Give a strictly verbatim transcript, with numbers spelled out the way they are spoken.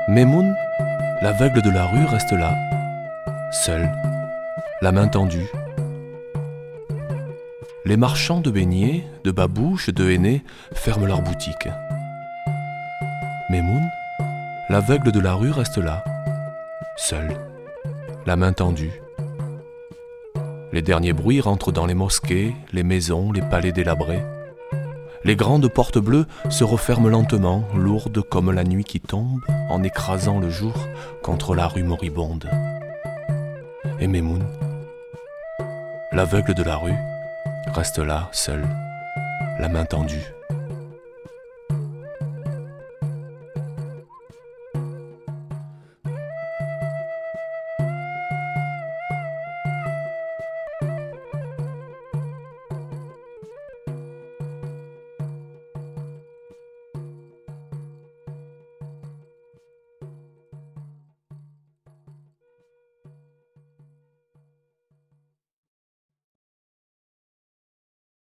Memoun, l'aveugle de la rue, reste là, seul, la main tendue. Les marchands de beignets, de babouches, de henné ferment leurs boutiques. Memoun, l'aveugle de la rue, reste là, seul, la main tendue. Les derniers bruits rentrent dans les mosquées, les maisons, les palais délabrés. Les grandes portes bleues se referment lentement, lourdes comme la nuit qui tombe, en écrasant le jour contre la rue moribonde. Et Memoun, l'aveugle de la rue, reste là, seul, la main tendue.